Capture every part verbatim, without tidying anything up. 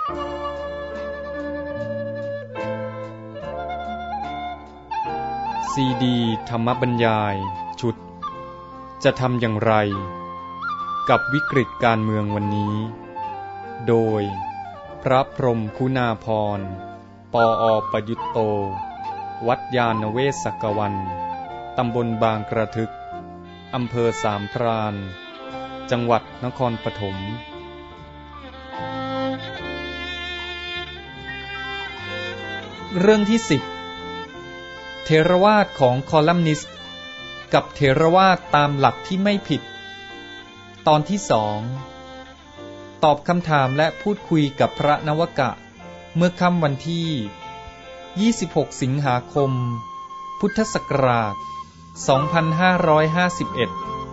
ซีดีธรรมบรรยายชุดจะทำอย่างไรกับวิกฤตการเมืองวันนี้โดยพระพรหมคุณาภรณ์ปออประยุตโตวัดยานเวศกวันตำบลบางกระทึกอำเภอสามพรานจังหวัดนครปฐมเรื่องที่สิบเทรวาทของคอลัมนิสต์กับเทรวาทตามหลักที่ไม่ผิดตอนที่สองตอบคำถามและพูดคุยกับพระนวกะเมื่อค่ำวันที่ยี่สิบหกสิงหาคมพุทธศักราชสองพันห้าร้อยห้าสิบเอ็ด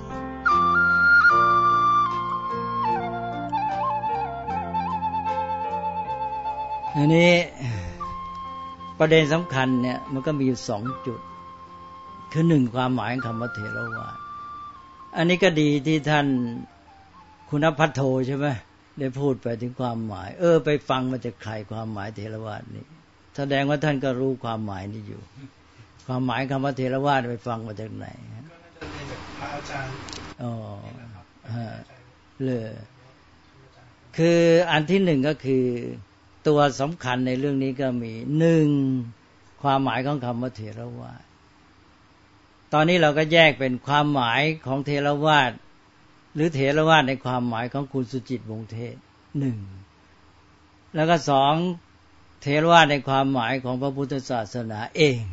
อันนี้ประเด็นสำคัญเนี่ยมันก็มีอยู่สองจุดคือหนึ่งความหมายของคำว่าเถรวาทอันนี้ก็ดีที่ท่านคุณภัทโทใช่ไหมได้พูดไปถึงความหมายเออไปฟังมาจากใครความหมายเถรวาทนี่แสดงว่าท่านก็รู้ความหมายนี้อยู่ความหมายคำว่าเถรวาทไปฟังมาจากไหนก็น่าจะเรียนจากพระอาจารย์อ๋อฮะเลยคืออันที่หนึ่งก็คือตัวสำคัญในเรื่องนี้ก็มีหนึ่งความหมายของคำว่าเถรวาทตอนนี้เราก็แยกเป็นความหมายของเถรวาทหรือเถรวาทในความหมายของคุณสุจิตวงศ์เทศหนึ่งแล้วก็สองเถรวาทในความหมายของพระพุทธศาสนาเอง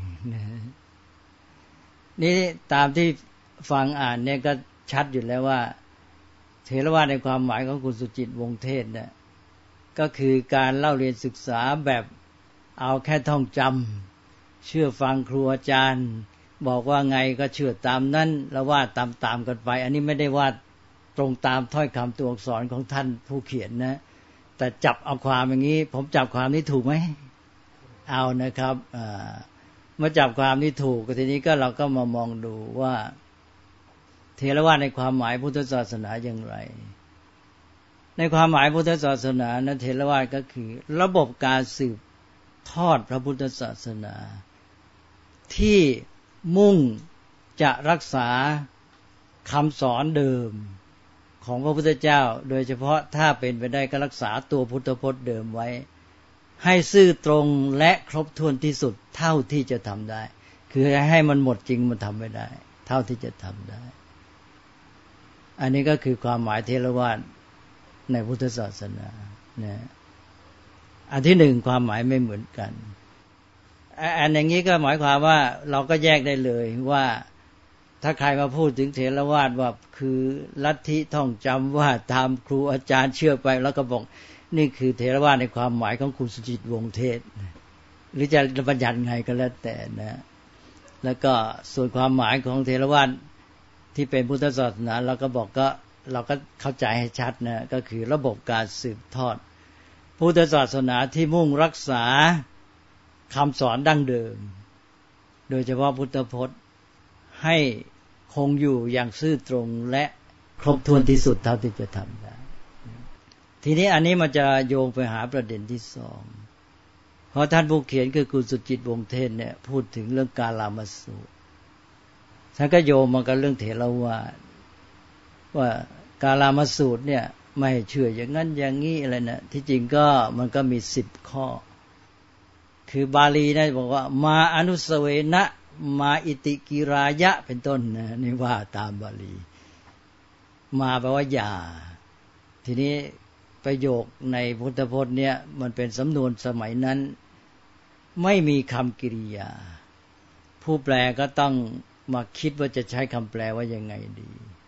นี่ตามที่ฟังอ่านเนี่ยก็ชัดอยู่แล้วว่าเถรวาทในความหมายของคุณสุจิตวงศ์เทศเนี่ยก็คือการเล่าเรียนศึกษาแบบเอาแค่ท่องจำเชื่อฟังครูอาจารย์บอกว่าไงก็เชื่อตามนั้นแล้วว่าตามๆกันไปอันนี้ไม่ได้ว่าตรงตามถ้อยคำตัวอักษรของท่านผู้เขียนนะแต่จับเอาความอย่างนี้ผมจับความนี้ถูกไหมเอานะครับเมื่อจับความนี้ถูกทีนี้ก็เราก็มามองดูว่าเถรวาทในความหมายพุทธศาสนาอย่างไรในความหมายพุทธศาสนานั้นเถรวาทก็คือระบบการสืบทอดพระพุทธศาสนาที่มุ่งจะรักษาคำสอนเดิมของพระพุทธเจ้าโดยเฉพาะถ้าเป็นไปได้ก็รักษาตัวพุทธพจน์เดิมไว้ให้ซื่อตรงและครบถ้วนที่สุดเท่าที่จะทำได้คือให้มันหมดจริงมันทำไม่ได้เท่าที่จะทำได้อันนี้ก็คือความหมายเถรวาทในพุทธศาสนานะอันที่หนึ่งความหมายไม่เหมือนกันอันอย่างนี้ก็หมายความว่าเราก็แยกได้เลยว่าถ้าใครมาพูดถึงเถรวาทว่าคือลัทธิท่องจำว่าตามครูอาจารย์เชื่อไปแล้วก็บอกนี่คือเถรวาทในความหมายของคุณสุจิตวงศ์เทศหรือจะบัญญัติไงก็แล้วแต่นะแล้วก็ส่วนความหมายของเถรวาทที่เป็นพุทธศาสนาเราก็บอกก็เราก็เข้าใจให้ชัดนะก็คือระบบการสืบทอดพุทธศาสนาที่มุ่งรักษาคำสอนดั้งเดิมโดยเฉพาะพุทธพจน์ให้คงอยู่อย่างซื่อตรงและครบถ้วนที่สุดเท่าที่จะทำได้ทีนี้อันนี้มันจะโยงไปหาประเด็นที่สองเพราะท่านผู้เขียนคือคุณสุจิตวงศ์เทศเนี่ยพูดถึงเรื่องกาลามสูตรท่านก็โยงมากับเรื่องเถรวาทว่ากาลามสูตรเนี่ยไม่เชื่ออย่างนั้นอย่างนี้อะไรนะที่จริงก็มันก็มีสิบข้อคือบาลีนะบอกว่ามาอนุสเวนะมาอิติกิรายะเป็นต้นนะนี่ว่าตามบาลีมาแปลว่าอย่าทีนี้ประโยคในพุทธพจน์เนี่ยมันเป็นสำนวนสมัยนั้นไม่มีคำกริยาผู้แปลก็ต้องมาคิดว่าจะใช้คำแปลว่ายังไงดี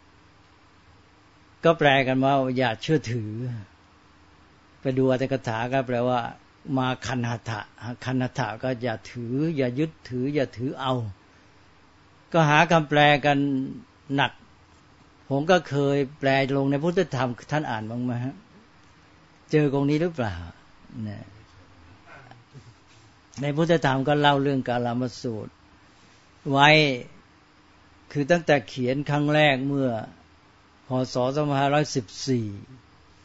ก็แปลกันว่าอย่าเชื่อถือไปดูอัตถกถาก็แปลว่ามาคันหทะคันหทะก็อย่าถืออย่ายึดถืออย่าถือเอาก็หาคำแปลกันหนักผมก็เคยแปลลงในพุทธธรรมท่านอ่านบ้างไหมฮะเจอตรงนี้หรือเปล่าเนี่ยในพุทธธรรมก็เล่าเรื่องกาลามสูตรไว้คือตั้งแต่เขียนครั้งแรกเมื่อพ.ศ. สองพันห้าร้อยสิบสี่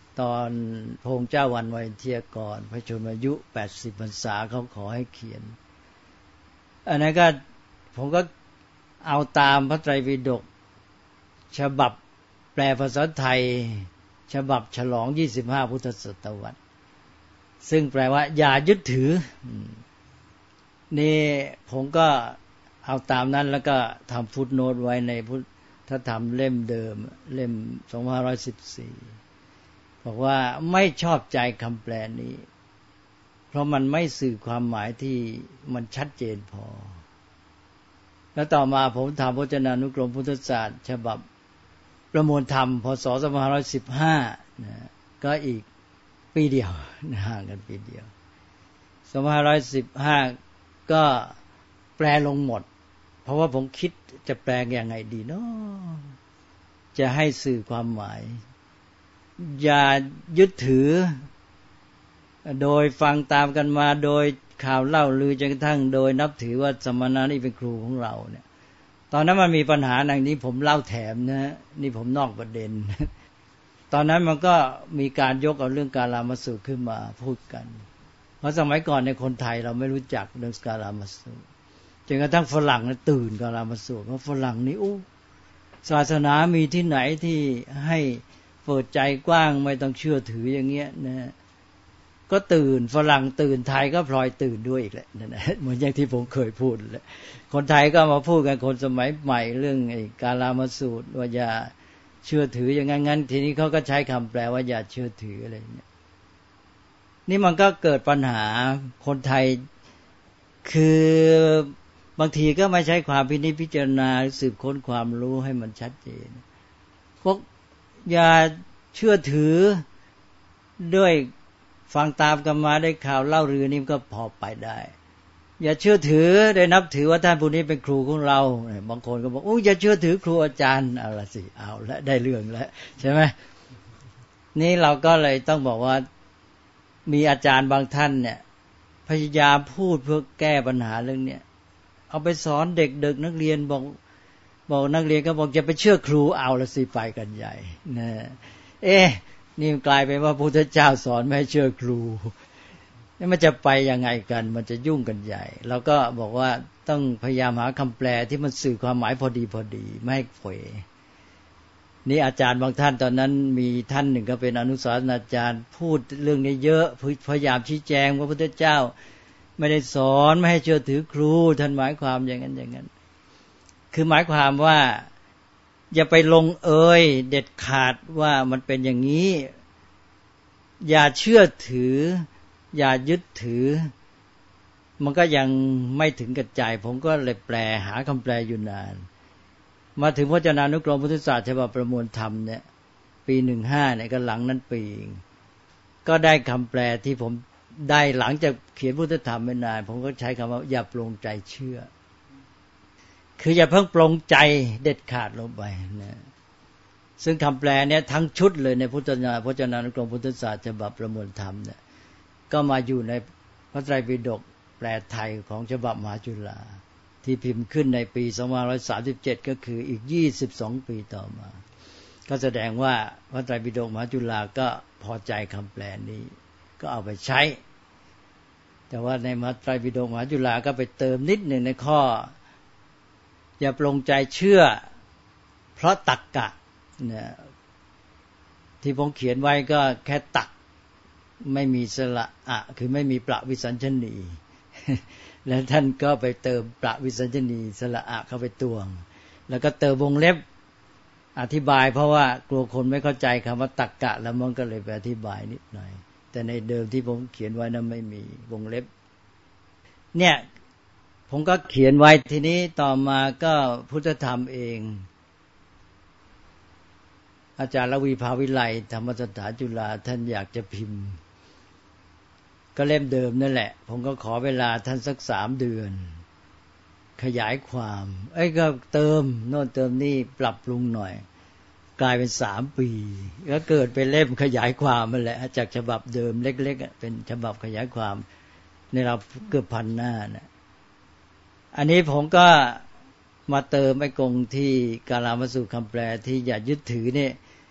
ตอนพระองค์เจ้าวันไวยเทียกรพระชนมายุแปดสิบพรรษาเขาขอให้เขียนอันนั้นก็ผมก็เอาตามพระไตรปิฎกฉบับแปลภาษาไทยฉบับฉลองยี่สิบห้าพุทธศตวรรษซึ่งแปลว่าอย่ายึดถือนี่ผมก็เอาตามนั้นแล้วก็ทำฟุตโนตไว้ในพุทธธรรมเล่มเดิมเล่มสองพันห้าร้อยสิบสี่บอกว่าไม่ชอบใจคำแปลนี้เพราะมันไม่สื่อความหมายที่มันชัดเจนพอแล้วต่อมาผมทำพจนานุกรมพุทธศาสตร์ฉบับประมวลธรรมพศสองพันห้าร้อยสิบห้านะก็อีกปีเดียวห่างกันปีเดียวสองพันห้าร้อยสิบห้าก็แปลลงหมดเพราะว่าผมคิดจะแปลยังไงดีเนาะจะให้สื่อความหมายอย่ายึดถือโดยฟังตามกันมาโดยข่าวเล่าลือจนกระทั่งโดยนับถือว่าสมณะนี่เป็นครูของเราเนี่ยตอนนั้นมันมีปัญหาอย่างนี้ผมเล่าแถมนะนี่ผมนอกประเด็นตอนนั้นมันก็มีการยกเอาเรื่องกาลามสูตรขึ้นมาพูดกันเพราะสมัยก่อนในคนไทยเราไม่รู้จักเรื่องกาลามสูตรจนกระทั่งฝรั่งเนี่ยตื่นกาลามสูตรเพราะฝรั่งนี่อู้ศาสนามีที่ไหนที่ให้เปิดใจกว้างไม่ต้องเชื่อถืออย่างเงี้ยนะก็ตื่นฝรั่งตื่นไทยก็พลอยตื่นด้วยอีกแหละนั่นแหละเหมือนอย่างที่ผมเคยพูดแหละคนไทยก็มาพูดกันคนสมัยใหม่เรื่องไอ้กาลามสูตรว่าอย่าเชื่อถืออย่างงั้นงั้นทีนี้เขาก็ใช้คำแปลว่าอย่าเชื่อถืออะไรเนี่ยนี่มันก็เกิดปัญหาคนไทยคือบางทีก็ไม่ใช้ความพินิจพิจารณาสืบค้นความรู้ให้มันชัดเจนพวกอย่าเชื่อถือด้วยฟังตามกันมาได้ข่าวเล่าลือนี่ก็พอไปได้อย่าเชื่อถือได้นับถือว่าท่านผู้นี้เป็นครูของเราบางคนก็บอกโอ้อย่าเชื่อถือครูอาจารย์เอาละสิเอาละได้เรื่องแล้วใช่ไหมนี่เราก็เลยต้องบอกว่ามีอาจารย์บางท่านเนี่ยพยายามพูดเพื่อแก้ปัญหาเรื่องเนี้ยเอาไปสอนเด็กๆนักเรียนบอกบอกนักเรียนก็บอกจะไปเชื่อครูเอาละสิไปกันใหญ่นะเอ๊ะนี่กลายเป็นว่าพระพุทธเจ้าสอนไม่ให้เชื่อครูนี่มันจะไปยังไงกันมันจะยุ่งกันใหญ่เราก็บอกว่าต้องพยายามหาคำแปลที่มันสื่อความหมายพอดีพอดีไม่ให้เผยนี่อาจารย์บางท่านตอนนั้นมีท่านหนึ่งก็เป็นอนุสาวนาจารย์พูดเรื่องนี้เยอะพยายามชี้แจงว่าพระพุทธเจ้าไม่ได้สอนไม่ให้เชื่อถือครูท่านหมายความอย่างนั้นอย่างนั้นคือหมายความว่าอย่าไปลงเอยเด็ดขาดว่ามันเป็นอย่างนี้อย่าเชื่อถืออย่ายึดถือมันก็ยังไม่ถึงกระจายผมก็เลยแปลหาคำแปลอยู่นานมาถึงพจนานุกรมพุทธศาสตร์ฉบับประมวลธรรมเนี่ยปีหนึ่งห้าเนี่ยก็หลังนั้นปีก็ได้คำแปลที่ผมได้หลังจากเขียนพุทธธรรมไม่นานผมก็ใช้คำว่าอย่าปลงใจเชื่อคืออย่าเพิ่งปลงใจเด็ดขาดลงไปนะซึ่งคำแปลเนี่ยทั้งชุดเลยในพุทธนาพจนานุกรมพุทธศาสตร์ฉบับประมวลธรรมเนี่ยก็มาอยู่ในพระไตรปิฎกแปลไทยของฉบับมหาจุฬาที่พิมพ์ขึ้นในปีสองพันห้าร้อยสามสิบเจ็ดก็คืออีกยี่สิบสองปีต่อมาก็แสดงว่าพระไตรปิฎกมหาจุฬาก็พอใจคำแปลนี้ก็เอาไปใช้แต่ว่าในพระไตรปิฎกมหาจุฬาก็ไปเติมนิดหนึ่งในข้ออย่าปลงใจเชื่อเพราะตรรกะเนี่ยที่ผมเขียนไว้ก็แค่ตักไม่มีสระอะคือไม่มีประวิสัญชนีแล้วท่านก็ไปเติมประวิสัญชนีสระอะเข้าไปตวงแล้วก็เติมวงเล็บอธิบายเพราะว่ากลัวคนไม่เข้าใจคำว่าตรรกะแล้วมันก็เลยไปอธิบายนิดหน่อยแต่ในเดิมที่ผมเขียนไว้นั้นไม่มีวงเล็บเนี่ยผมก็เขียนไว้ทีนี้ต่อมาก็พุทธธรรมเองอาจารย์ระวีภาวิไลธรรมสถานจุฬาท่านอยากจะพิมพ์ก็เล่มเดิมนั่นแหละผมก็ขอเวลาท่านสักสามเดือนขยายความเอ้ยก็เติมโน่นเติมนี่ปรับปรุงหน่อยกลายเป็นสามปีก็เกิดเป็นเล่มขยายความนั่นแหละจากฉบับเดิมเล็กๆเป็นฉบับขยายความในเราเกือบพันหน้านะอันนี้ผมก็มาเติมไอ้กงที่กาลามสูตรคำแปลที่อย่ายึดถือเนี่ย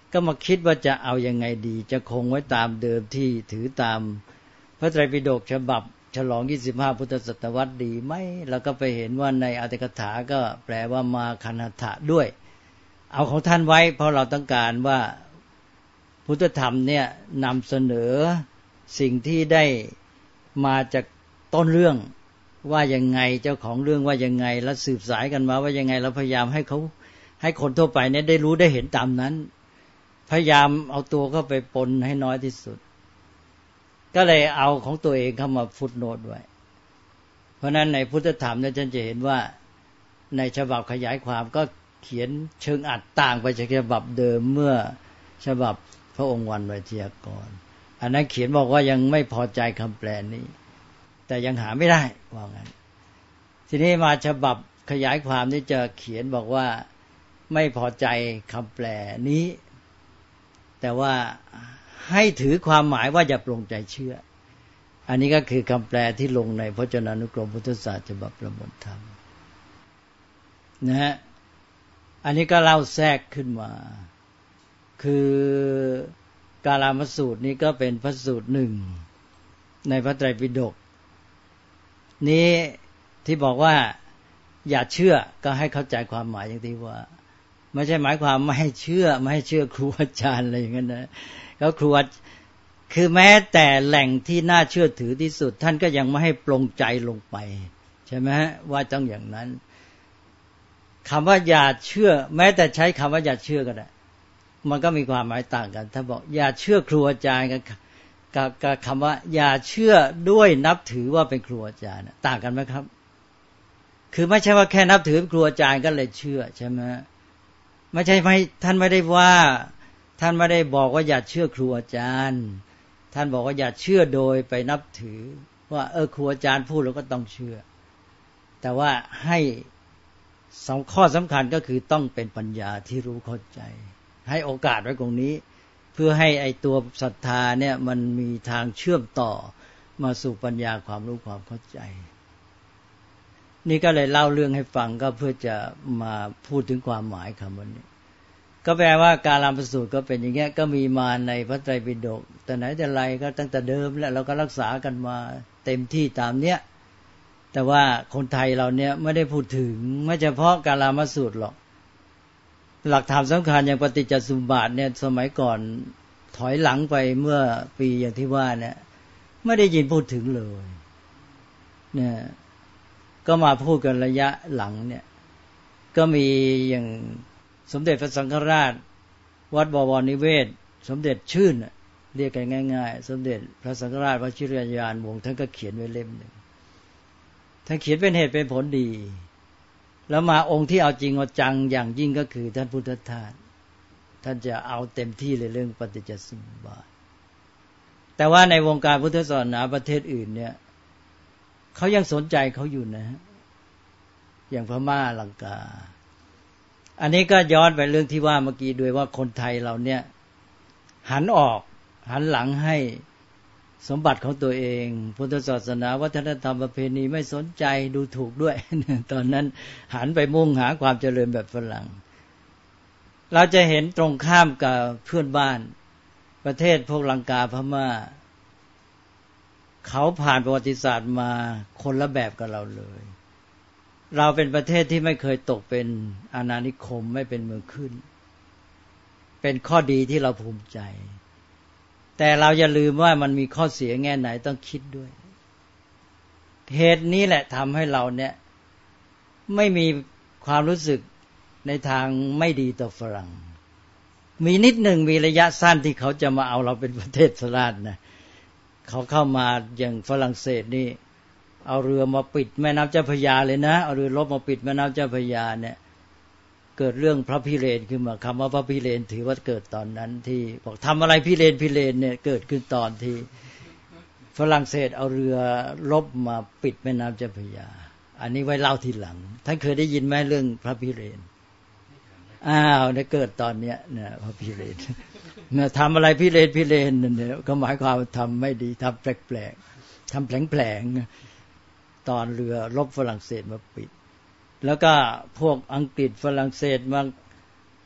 ก็มาคิดว่าจะเอายังไงดีจะคงไว้ตามเดิมที่ถือตามพระไตรปิฎกฉบับฉลองยี่สิบห้าพุทธศตวรรษดีไหมแล้วก็ไปเห็นว่าในอรรถกถาก็แปลว่ามาคันหทะด้วยเอาของท่านไว้เพราะเราต้องการว่าพุทธธรรมเนี่ยนำเสนอสิ่งที่ได้มาจากต้นเรื่องว่ายังไงเจ้าของเรื่องว่ายังไงแล้วสืบสายกันมาว่ายังไงเราพยายามให้เขาให้คนทั่วไปเนี่ยได้รู้ได้เห็นตามนั้นพยายามเอาตัวเข้าไปปนให้น้อยที่สุดก็เลยเอาของตัวเองเข้ามาฟุตโนตไว้เพราะนั้นในพุทธธรรมเนี่ยท่านจะเห็นว่าในฉบับขยายความก็เขียนเชิงอัดต่างไปจากฉบับเดิมเมื่อฉบับพระองค์วันไวยทยากรอันนั้นเขียนบอกว่ายังไม่พอใจคำแปลนี้แต่ยังหาไม่ได้ว่างั้นทีนี้มาฉบับขยายความนี่จะเขียนบอกว่าไม่พอใจคำแปลนี้แต่ว่าให้ถือความหมายว่าอย่าปลงใจเชื่ออันนี้ก็คือคำแปลที่ลงในพจนานุกรมพุทธศาสตร์ฉบับประมวลธรรมนะฮะอันนี้ก็เล่าแทรกขึ้นมาคือกาลามสูตรนี้ก็เป็นพระสูตรหนึ่งในพระไตรปิฎกนี้ที่บอกว่าอย่าเชื่อก็ให้เข้าใจความหมายอย่างที่ว่าไม่ใช่หมายความไม่ให้เชื่อไม่ให้เชื่อครูอาจารย์อะไรอย่างนั้นนะแล้วครูคือแม้แต่แหล่งที่น่าเชื่อถือที่สุดท่านก็ยังไม่ให้ปลงใจลงไปใช่ไหมว่าต้องอย่างนั้นคำว่าอย่าเชื่อแม้แต่ใช้คำว่าอย่าเชื่อก็ได้มันก็มีความหมายต่างกันถ้าบอกอย่าเชื่อครูอาจารย์กับกับคำว่าอย่าเชื่อด้วยนับถือว่าเป็นครูอาจารย์ต่างกันไหมครับคือไม่ใช่ว่าแค่นับถือครูอาจารย์ก็เลยเชื่อใช่ไหมไม่ใช่ไม่ท่านไม่ได้ว่าท่านไม่ได้บอกว่าอย่าเชื่อครูอาจารย์ท่านบอกว่าอย่าเชื่อโดยไปนับถือว่าเออครูอาจารย์พูดแล้วก็ต้องเชื่อแต่ว่าให้สองข้อสำคัญก็คือต้องเป็นปัญญาที่รู้เข้าใจให้โอกาสไว้ตรงนี้เพื่อให้ไอตัวศรัทธาเนี่ยมันมีทางเชื่อมต่อมาสู่ปัญญาความรู้ความเข้าใจนี่ก็เลยเล่าเรื่องให้ฟังก็เพื่อจะมาพูดถึงความหมายคำวันนี้ก็แปลว่ากาลามสูตรก็เป็นอย่างเงี้ยก็มีมาในพระไตรปิฎกแต่ไหนแต่ไรก็ตั้งแต่เดิมแล้วเราก็รักษากันมาเต็มที่ตามเนี้ยแต่ว่าคนไทยเราเนี่ยไม่ได้พูดถึงไม่เฉพาะกาลามสูตรหรอกหลักธรรมสำคัญอย่างปฏิจจสมุปบาทเนี่ยสมัยก่อนถอยหลังไปเมื่อปีอย่างที่ว่าเนี่ยไม่ได้ยินพูดถึงเลยเนี่ยก็มาพูดกันระยะหลังเนี่ยก็มีอย่างสมเด็จพระสังฆราชวัดบวรนิเวศสมเด็จชื่นเรียกกันง่ายๆสมเด็จพระสังฆราชวชิรยานวงศ์ท่านก็เขียนไว้เล่มหนึ่งท่านเขียนเป็นเหตุเป็นผลดีแล้วมาองค์ที่เอาจริงเอาจังอย่างยิ่งก็คือท่านพุทธทาสท่านจะเอาเต็มที่เลยเรื่องปฏิจจสมุปบาทแต่ว่าในวงการพุทธศาสนาประเทศอื่นเนี่ยเขายังสนใจเขาอยู่นะอย่างพม่าลังกาอันนี้ก็ย้อนไปเรื่องที่ว่าเมื่อกี้ด้วยว่าคนไทยเราเนี่ยหันออกหันหลังให้สมบัติของตัวเองพุทธศาสนาวัฒนธรรมประเพณีไม่สนใจดูถูกด้วยตอนนั้นหันไปมุ่งหาความเจริญแบบฝรั่งเราจะเห็นตรงข้ามกับเพื่อนบ้านประเทศพวกลังกาพม่าเขาผ่านประวัติศาสตร์มาคนละแบบกับเราเลยเราเป็นประเทศที่ไม่เคยตกเป็นอาณานิคมไม่เป็นเมืองขึ้นเป็นข้อดีที่เราภูมิใจแต่เราอย่าลืมว่ามันมีข้อเสียแง่ไหนต้องคิดด้วยเหตุนี้แหละทำให้เราเนี่ยไม่มีความรู้สึกในทางไม่ดีต่อฝรั่งมีนิดหนึ่งมีระยะสั้นที่เขาจะมาเอาเราเป็นประเทศสราชนะเขาเข้ามาอย่างฝรั่งเศสนี่เอาเรือมาปิดแม่น้ำเจ้าพระยาเลยนะเอาเรือรบมาปิดแม่น้ำเจ้าพระยาเนี่ยเกิดเรื่องพระพิเรนขึ้นมาคำว่าพระพิเรนถือว่าเกิดตอนนั้นที่บอกทำอะไรพิเรนพิเรนเนี่ยเกิดขึ้นตอนที่ฝรั่งเศสเอาเรือรบมาปิดแม่น้ำเจ้าพระยาอันนี้ไว้เล่าทีหลังท่านเคยได้ยินไหมเรื่องพระพิเรนอ้าวเนี่ยเกิดตอนเนี้ยเนี่ยพระพิเรนเนี่ยทำอะไรพิเรนพิเรนเนี่ยก็หมายความว่าทำไม่ดีทำแปลกๆทำแผลงๆตอนเรือรบฝรั่งเศสมาปิดแล้วก็พวกอังกฤษฝรั่งเศสมา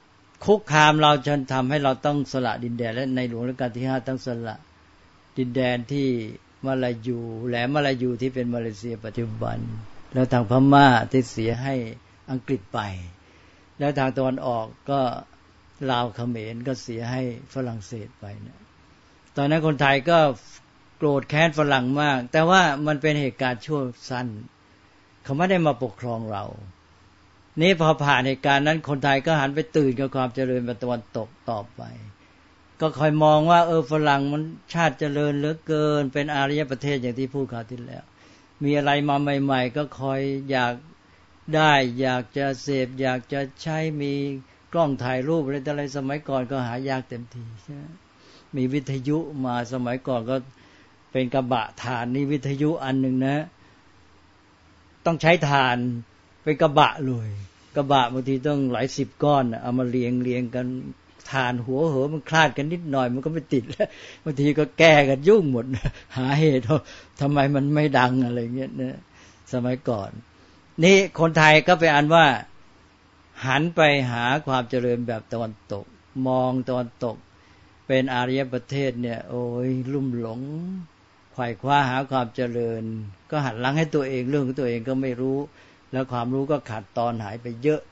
คุกคามเราจนทำให้เราต้องสละดินแดนและในหลวงรัชกาลที่ห้าต้องสละดินแดนที่มาลายูแหลมมาลายูที่เป็นมาเลเซียปัจจุบันแล้วทางพม่าที่เสียให้อังกฤษไปแล้วทางตะวันออกก็ลาวเขมรก็เสียให้ฝรั่งเศสไปนะตอนนั้นคนไทยก็โกรธแค้นฝรั่งมากแต่ว่ามันเป็นเหตุการณ์ชั่วสั้นเขาไม่ได้มาปกครองเรานี่พอผ่านเหตุการณ์นั้นคนไทยก็หันไปตื่นกับความเจริญแบบตะวันตกต่อไปก็คอยมองว่าเออฝรั่งมันชาติเจริญเหลือเกินเป็นอารยประเทศอย่างที่พูดคราวที่แล้วมีอะไรมาใหม่ๆก็คอยอยากได้อยากจะเสพอยากจะใช้มีกล้องถ่ายรูปอะไรแต่อะไรสมัยก่อนก็หายากเต็มทีใช่ไหมมีวิทยุมาสมัยก่อนก็เป็นกระบะถ่านนี่วิทยุอันหนึ่งนะต้องใช้ถ่านเป็นกระบะเลยกระบะบางทีต้องหลายสิบก้อนเอามาเรียงเรียงกันถ่านหัวเหอมันคลาดกันนิดหน่อยมันก็ไม่ติดแล้วบางทีก็แก้กันยุ่งหมดหาเหตุทำไมมันไม่ดังอะไรเงี้ยนะสมัยก่อนนี่คนไทยก็ไปอ่านว่าหันไปหาความเจริญแบบตะวันตกมองตะวันตกเป็นอารยประเทศเนี่ยโอ้ยลุ่มหลงไขว่คว้าหาความเจริญก็หันหลังให้ตัวเองเรื่องของตัวเองก็ไม่รู้แล้วความรู้ก็ขาดตอนหายไปเยอะ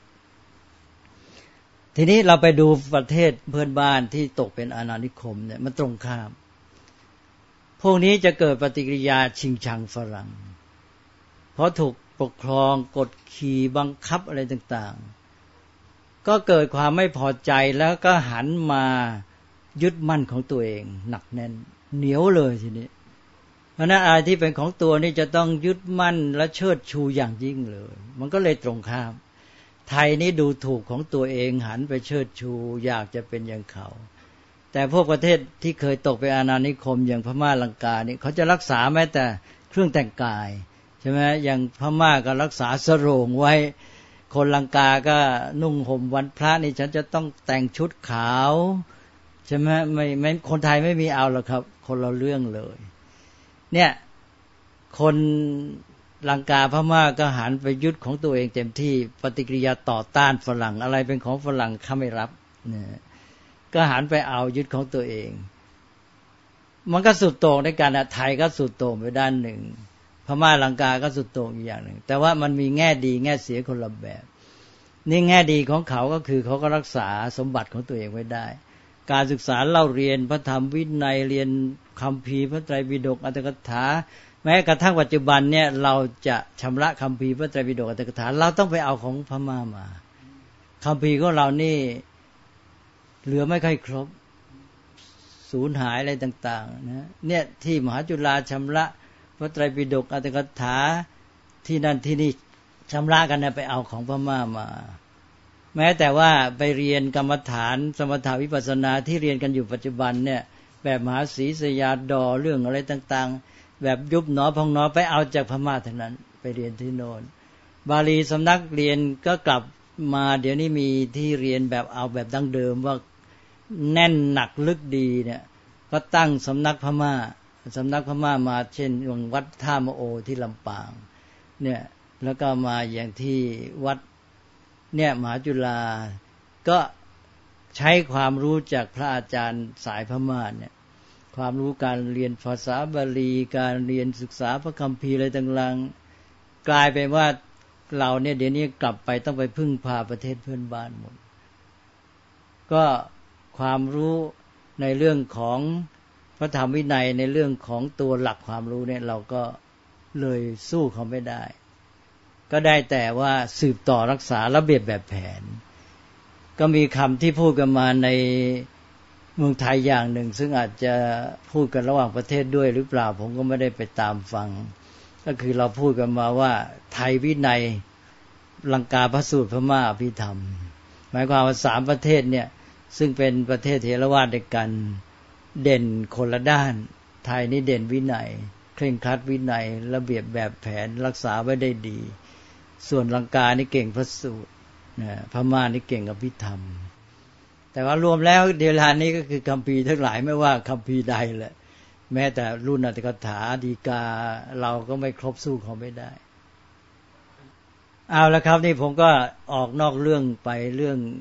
ทีนี้เราไปดูประเทศเพื่อนบ้านที่ตกเป็นอาณานิคมเนี่ยมันตรงข้ามพวกนี้จะเกิดปฏิกิริยาชิงชังฝรั่งเพราะถูกปกครองกดขี่บังคับอะไรต่างๆก็เกิดความไม่พอใจแล้วก็หันมายึดมั่นของตัวเองหนักแน่นเหนียวเลยทีนี้เพราะนั้นอะไรที่เป็นของตัวนี่จะต้องยึดมั่นและเชิดชูอย่างยิ่งเลยมันก็เลยตรงข้ามไทยนี่ดูถูกของตัวเองหันไปเชิดชูอยากจะเป็นอย่างเขาแต่พวกประเทศที่เคยตกเป็นอาณานิคมอย่างพม่าลังกานี่เขาจะรักษาแม้แต่เครื่องแต่งกายใช่ไหมอย่างพม่าก็รักษาสโรงไว้คนลังกาก็นุ่งห่มวันพระนี่ฉันจะต้องแต่งชุดขาวใช่ไหมไม่ไม่คนไทยไม่มีเอาหรอกครับคนละเรื่องเลยเนี่ยคนลังกาพม่าก็หันไปยึดของตัวเองเต็มที่ปฏิกิริยาต่อต้านฝรั่งอะไรเป็นของฝรั่งเขาไม่รับเนี่ยก็หันไปเอายึดของตัวเองมันก็สุดโต่งในการไทยก็สุดโต่งไปด้านหนึ่งพม่าลังกาก็สุดโต่งอีกอย่างหนึ่งแต่ว่ามันมีแง่ดีแง่เสียคนละแบบนี่แง่ดีของเขาก็คือเขาก็รักษาสมบัติของตัวเองไว้ได้การศึกษาเล่าเรียนพระธรรมวินัยเรียนคัมภีร์พระไตรปิฎกอรรถกถาแม้กระทั่งปัจจุบันเนี่ยเราจะชำระคัมภีร์พระไตรปิฎกอรรถกถาเราต้องไปเอาของพม่ามาคัมภีร์ของเรานี่เหลือไม่ค่อยครบสูญหายอะไรต่างๆนะเนี่ยที่มหาจุฬาชำระพระไตรปิฎกอรรถกถาที่นั่นที่นี่ชำระกันนะไปเอาของพม่ามาแม้แต่ว่าไปเรียนกรรมฐานสมถาวิปัสสนาที่เรียนกันอยู่ปัจจุบันเนี่ยแบบมหาศรีสยาดอเรื่องอะไรต่างๆแบบยุบหนอพองหนอไปเอาจากพม่าเท่านั้นไปเรียนที่โน่นบาลีสำนักเรียนก็กลับมาเดี๋ยวนี้มีที่เรียนแบบเอาแบบดั้งเดิมว่าแน่นหนักลึกดีเนี่ยก็ตั้งสำนักพม่าสำนักพม่ามาเช่นวัดท่ามะโอที่ลำปางเนี่ยแล้วก็มาอย่างที่วัดเนี่ยมหาจุฬาก็ใช้ความรู้จากพระอาจารย์สายพม่าเนี่ยความรู้การเรียนภาษาบาลีการเรียนศึกษาพระคัมภีร์อะไรต่างๆกลายเป็นว่าเราเนี่ยเดี๋ยวนี้กลับไปต้องไปพึ่งพาประเทศเพื่อนบ้านหมดก็ความรู้ในเรื่องของพระธรรมวินัยในเรื่องของตัวหลักความรู้เนี่ยเราก็เลยสู้เขาไม่ได้ก็ได้แต่ว่าสืบต่อรักษาระเบียบแบบแผนก็มีคำที่พูดกันมาในเมืองไทยอย่างหนึ่งซึ่งอาจจะพูดกันระหว่างประเทศด้วยหรือเปล่าผมก็ไม่ได้ไปตามฟังก็คือเราพูดกันมาว่าไทยวินัยลังกาพระสูตรพม่าอภิธรรมหมายความว่าสามประเทศเนี่ยซึ่งเป็นประเทศเถรวาทด้วยกันเด่นคนละด้านไทยนี่เด่นวินัยเคร่งครัดวินัยระเบียบแบบแผนรักษาไว้ได้ดีส่วนลังกานี่เก่งพระสูตรนะพม่านี่เก่งอภิธรรมแต่ว่ารวมแล้วเดลานี้ก็คือคัมภีร์ทั้งหลายไม่ว่าคัมภีร์ใดแหละแม้แต่รุ่นอรรถกถาดีกาเราก็ไม่ครบสู้เขาไม่ได้เอาละครับนี่ผมก็ออกนอกเรื่องไปเรื่อง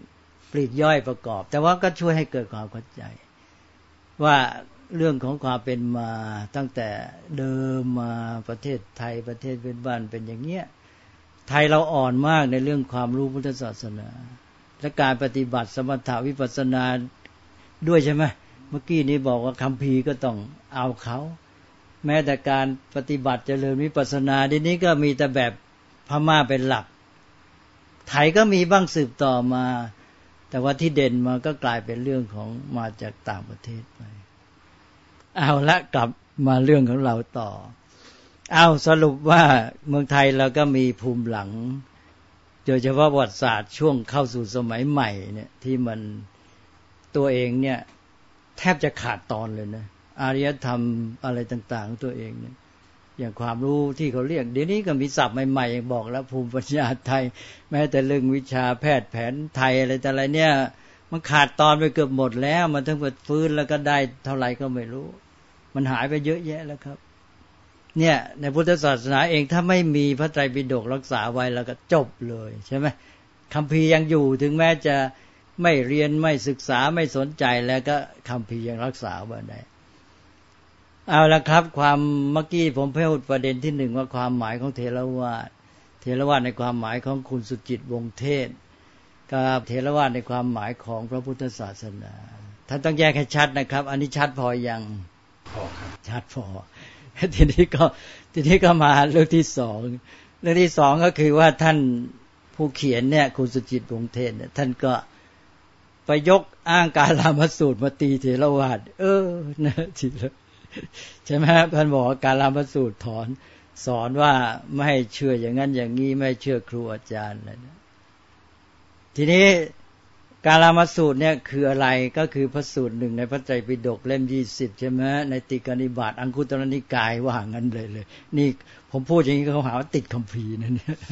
ปลีกย่อยประกอบแต่ว่าก็ช่วยให้เกิดความเข้าใจว่าเรื่องของความเป็นมาตั้งแต่เดิมมาประเทศไทยประเทศเพื่อนบ้านเป็นอย่างเงี้ยไทยเราอ่อนมากในเรื่องความรู้พุทธศาสนาและการปฏิบัติสมถะวิปัสสนาด้วยใช่ไหมเมื่อกี้นี้บอกว่าคัมภีร์ก็ต้องเอาเขาแม้แต่การปฏิบัติเจริญวิปัสสนาทีนี้ก็มีแต่แบบพม่าเป็นหลักไทยก็มีบ้างสืบต่อมาแต่ว่าที่เด่นมาก็กลายเป็นเรื่องของมาจากต่างประเทศไปเอาละกลับมาเรื่องของเราต่อเอาสรุปว่าเมืองไทยเราก็มีภูมิหลังโดยเฉพาะประวัติศาสตร์ช่วงเข้าสู่สมัยใหม่เนี่ยที่มันตัวเองเนี่ยแทบจะขาดตอนเลยนะอารยธรรมอะไรต่างๆของตัวเองเนี่ยอย่างความรู้ที่เขาเรียกเดี๋ยวนี้ก็มีศัพท์ใหม่ๆอย่างบอกแล้วภูมิปัญญาไทยแม้แต่เรื่องวิชาแพทย์แผนไทยอะไรแต่อะไรเนี่ยมันขาดตอนไปเกือบหมดแล้วมันทั้งหมดฟื้นแล้วก็ได้เท่าไหร่ก็ไม่รู้มันหายไปเยอะแยะแล้วครับเนี่ยในพุทธศาสนาเองถ้าไม่มีพระไตรปิฎกรักษาไว้แล้วก็จบเลยใช่ไหมคัมภีร์ยังอยู่ถึงแม้จะไม่เรียนไม่ศึกษาไม่สนใจแล้วก็คัมภีร์ยังรักษาไว้ได้เอาละครับความเมื่อกี้ผมพูดประเด็นที่หนึ่งว่าความหมายของเถรวาทเถรวาทในความหมายของคุณสุจิตวงศ์เทศกับเถรวาทในความหมายของพระพุทธศาสนาท่านต้องแยกให้ชัดนะครับอันนี้ชัดพอยังพอครับชัดพอทีนี้ก็ทีนี้ก็มาเรื่องที่สองเรื่องที่สองก็คือว่าท่านผู้เขียนเนี่ยคุณสุจิตวงศ์เทศเนี่ยท่านก็ไปยกอ้างการลามสูตรมาตีเถรวาทเออนะทีละใช่ไหมท่านบอกการลามสูตรถอนสอนว่าไม่ให้เชื่ออย่างนั้นอย่างนี้ไม่เชื่อครูอาจารย์อะไรนะทีนี้การลามสูตรเนี่ยคืออะไรก็คือพระสูตรหนึ่งในพระไตรปิฎกเล่มยี่สิบใช่ไหมในติกนิบาตอังคุตรนิกายว่างั้นเลยเลยนี่ผมพูดอย่างนี้เขาหาว่าติดคัมภีร์นะเนี่ย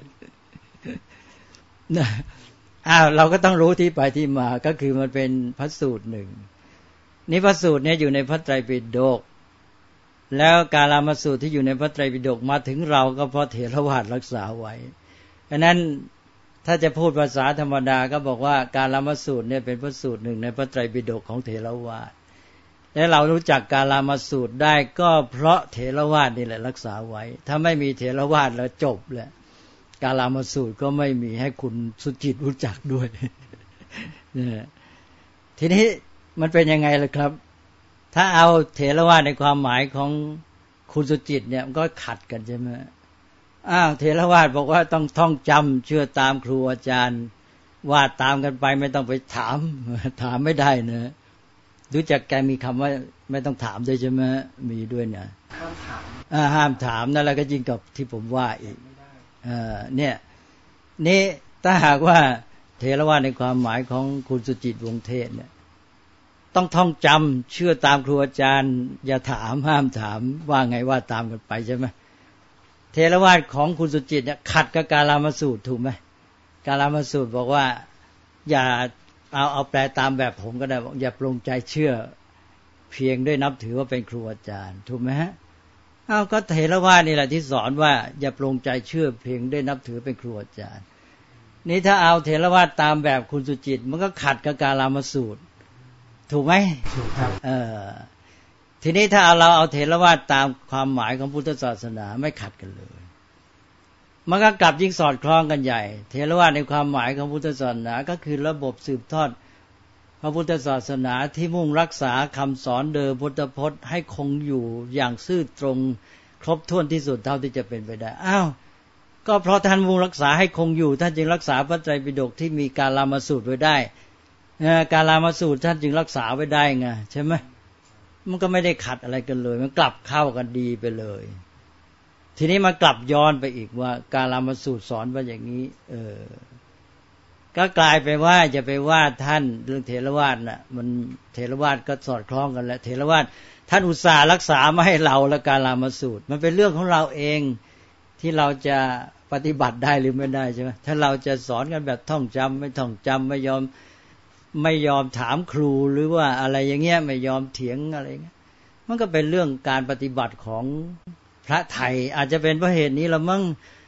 นะอ้าวเราก็ต้องรู้ที่ไปที่มาก็คือมันเป็นพระสูตรหนึ่งนี่พระสูตรเนี่ยอยู่ในพระไตรปิฎกแล้วการลามสูตรที่อยู่ในพระไตรปิฎกมาถึงเราก็เพราะเถรวาทรักษาไว้ฉะนั้นถ้าจะพูดภาษาธรรมดาก็บอกว่าการลามสูตรเนี่ยเป็นพระสูตรหนึ่งในพระไตรปิฎกของเถรวาทและเรารู้จักการลามสูตรได้ก็เพราะเถรวาทนี่แหละรักษาไว้ถ้าไม่มีเถรวาทแล้วจบแหละการลามสูตรก็ไม่มีให้คุณสุจิตรู้จักด้วยเนี่ยทีนี้มันเป็นยังไงล่ะครับถ้าเอาเถรวาทในความหมายของคุณสุจิตเนี่ยมันก็ขัดกันใช่ไหมอ้าวเถรวาทบอกว่าต้องท่องจำเชื่อตามครูอาจารย์ว่าตามกันไปไม่ต้องไปถามถามไม่ได้นะรู้จักแกมีคำว่าไม่ต้องถามด้วยใช่ไหมมีด้วยนะห้ามถามอ่าห้ามถามนั่นแหละก็จริงกับที่ผมว่าอีกเอ่อเนี่ยนี่ถ้าหากว่าเถรวาทในความหมายของคุณสุจิตวงศ์เทศเนี่ยต้องท่องจำเชื่อตามครูอาจารย์อย่าถามห้ามถามว่าไงว่าตามกันไปใช่ไหมเถรวาทของคุณสุจิตเนี่ยขัดกับการลามสูตรถูกไหมการลามสูตรบอกว่าอย่าเอาเอาแปลตามแบบผมก็ได้บอกอย่าปลงใจเชื่อเพียงด้วยนับถือว่าเป็นครูอาจารย์ถูกไหมฮะอ้าวก็เถรวาทนี่แหละที่สอนว่าอย่าปลงใจเชื่อเพียงด้วยนับถือเป็นครูอาจารย์นี่ถ้าเอาเถรวาทตามแบบคุณสุจิตมันก็ขัดกับการลามสูตรถูกไหมถูกครับเออทีนี้ถ้าเราเอาเถรวาทตามความหมายของพุทธศาสนาไม่ขัดกันเลยมันก็กลับยิ่งสอดคล้องกันใหญ่เถรวาทในความหมายของพุทธศาสนาก็คือระบบสืบทอดพระพุทธศาสนาที่มุ่งรักษาคำสอนเดิมพุทธพจน์ให้คงอยู่อย่างซื่อตรงครบถ้วนที่สุดเท่าที่จะเป็นไปได้อ้าวก็เพราะท่านมุ่งรักษาให้คงอยู่ท่านจึงรักษาพระไตรปิฎกที่มีการลามสูตรไว้ได้การลามสูตรท่านจึงรักษาไว้ได้ไงใช่ไหมมันก็ไม่ได้ขัดอะไรกันเลยมันกลับเข้ากันดีไปเลยทีนี้มากลับย้อนไปอีกว่าการลามสูตรสอนว่าอย่างนี้เออก็กลายไปว่าจะไปว่าท่านเรื่องเถรวาทน่ะมันเถรวาทก็สอดคล้องกันแล้วเถรวาทท่านอุตส่าห์รักษามาให้เราและการลามสูตรมันเป็นเรื่องของเราเองที่เราจะปฏิบัติได้หรือไม่ได้ใช่ไหมถ้าเราจะสอนกันแบบท่องจำไม่ท่องจำไม่ยอมไม่ยอมถามครูหรือว่าอะไรอย่างเงี้ยไม่ยอมเถียงอะไรเงี้ยมันก็เป็นเรื่องการปฏิบัติของพระไทยอาจจะเป็นเพราะเหตุนี้ละมั้ง